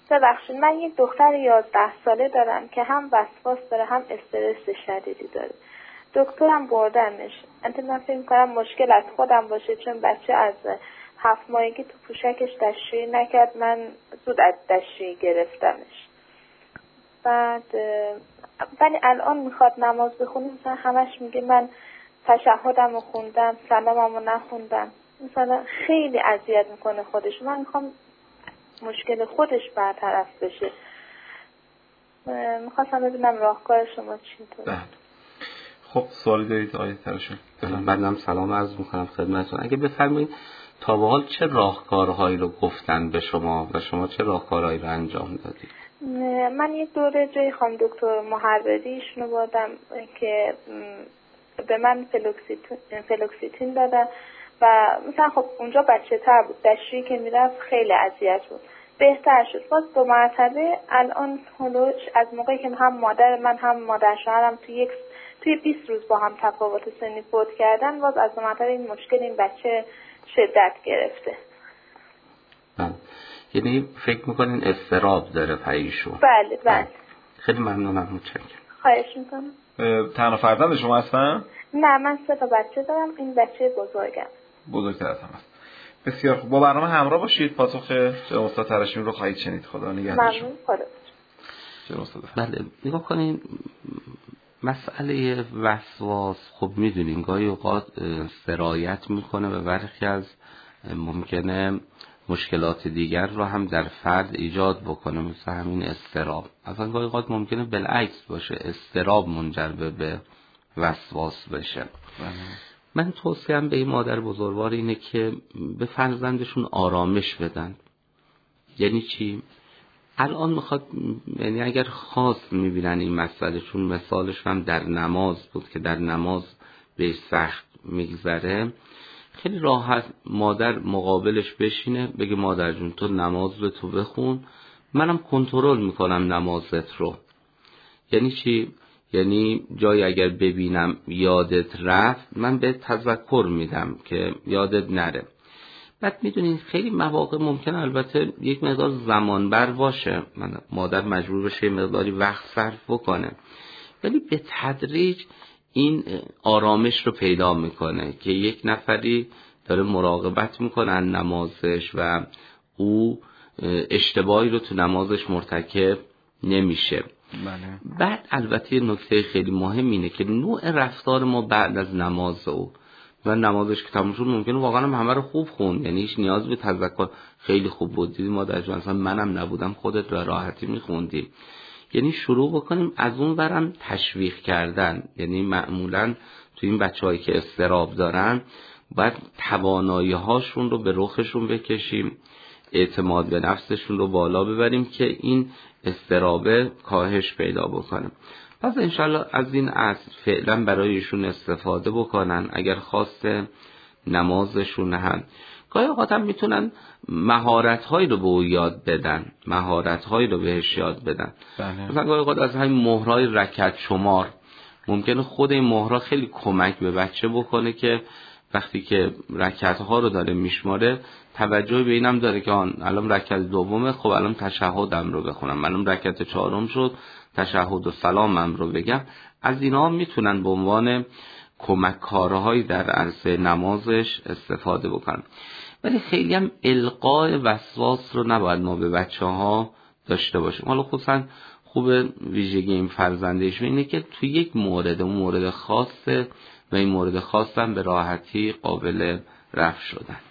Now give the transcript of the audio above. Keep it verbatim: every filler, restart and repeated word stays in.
ببخشید من یک دختر یازده ساله دارم که هم وسواس داره هم استرس شدیدی داره. دکترم بردنش. من فکر می‌کنم مشکل از خودم باشه، چون بچه از هفت ماهگی تو پوشکش دستشویی نکرد، من زود از دستشویی گرفتمش. بعد ولی الان میخواد نماز بخونه، مثلا همش میگه من تشهدم رو خوندم، سلامم رو نخوندم، مثلا خیلی اذیت میکنه خودش. من میخوام مشکل خودش برطرف بشه. میخواستم ببینم راهکار شما چطوره. خب سوالی دارید آقای تراشون؟ بعدم سلام عرض میکنم خدمتتون. اگه بفرمایید تا به حال چه راهکارهایی رو گفتن به شما و شما چه راهکارهایی رو انجام دادید؟ من یک دوره جای خانم دکتر محرری ایشونو بردم که به من فلوکسیتین, فلوکسیتین دادن و مثلا خب اونجا بچه تر بود، دستشویی که میرفت خیلی اذیت بود، بهتر شد. باز دو مرتبه الان هلوش از موقعی که هم مادر من هم مادر شوهرم توی یک توی بیست روز با هم تفاوت سنی فوت کردن، باز از دو مرتبه این مشکل این بچه شدت گرفته. بله. یعنی فکر میکنین اضطراب داره پایشون؟ بله بله. خیلی ممنونم. متشکرم. خواهش میکنم. تنها فرزند شما هستن؟ نه من سه تا بچه دارم، این بچه بزرگم. بزرگتر از هم هست. بسیار خوب. با برنامه همراه باشید. پاسخ جناب استاد تراشمی رو خواهید شنید. خدا نگهدارشون. ممنون. خدا. جناب استاد. بله نگاه کنین مسئله وسواس خب میدونین گاهی اوقات سرایت میکنه و برخی از ممکنه مشکلات دیگر رو هم در فرد ایجاد بکنه، مثل همین اضطراب. اصلا گاهی اوقات ممکنه بالعکس باشه، اضطراب منجر به وسواس بشه. من توصیه‌ام به این مادر بزرگوار اینه که به فرزندشون آرامش بدن. یعنی چی؟ الان میخواد، یعنی اگر خاص میبینن این مسئله، چون مثالش هم در نماز بود که در نماز به سخت میگذره، خیلی راحت مادر مقابلش بشینه بگه مادر جون تو نماز رو تو بخون، منم کنترل میکنم نمازت رو. یعنی چی؟ یعنی جایی اگر ببینم یادت رفت من به تذکر میدم که یادت نره. بعد میدونین خیلی مواقع ممکنه البته یک مقدار زمان بر باشه، من مادر مجبور بشه مقداری وقت صرف بکنه، ولی به تدریج این آرامش رو پیدا میکنه که یک نفری داره مراقبت میکنه از نمازش و او اشتباهی رو تو نمازش مرتکب نمیشه. بله. بعد البته نکته خیلی مهم اینه که نوع رفتار ما بعد از نماز او و نمازش که تموم شد ممکنه واقعا هم همه رو خوب خون، یعنی هیچ نیاز به تذکر خیلی خوب بود دیدی مادر جان اصلا منم نبودم خودت به راحتی میخوندی. یعنی شروع بکنیم از اون برم تشویق کردن. یعنی معمولا تو این بچه‌هایی که اضطراب دارن باید توانایی هاشون رو به رخشون بکشیم، اعتماد به نفسشون رو بالا ببریم که این اضطراب کاهش پیدا بکنه. پس انشالله از این اصل فعلا برایشون استفاده بکنن. اگر خواسته نمازشون هم گاهی اوقات هم میتونن مهارت‌هایی رو به او یاد بدن، مهارت‌هایی رو بهش یاد بدن. بله. مثلا گاهی اوقات از همین مهرهای رکعت شمار ممکنه خود این مهرها خیلی کمک به بچه بکنه که وقتی که رکعت‌ها رو داره میشماره توجه به اینم داره که الان رکعت دومه، خب الان تشهدم رو بخونم، الان رکعت چهارم شد تشهد و سلامم رو بگم. از اینا میتونن به عنوان کمک کارهایی در عرصه نمازش استفاده بکنن. ولی خیلی هم القاء وسواس رو نباید ما به بچه ها داشته باشیم. حالا خصوصا خوب ویژگی این فرزندش اینه که تو یک مورد اون مورد خاصه و این مورد خاص هم به راحتی قابل رفع شدن.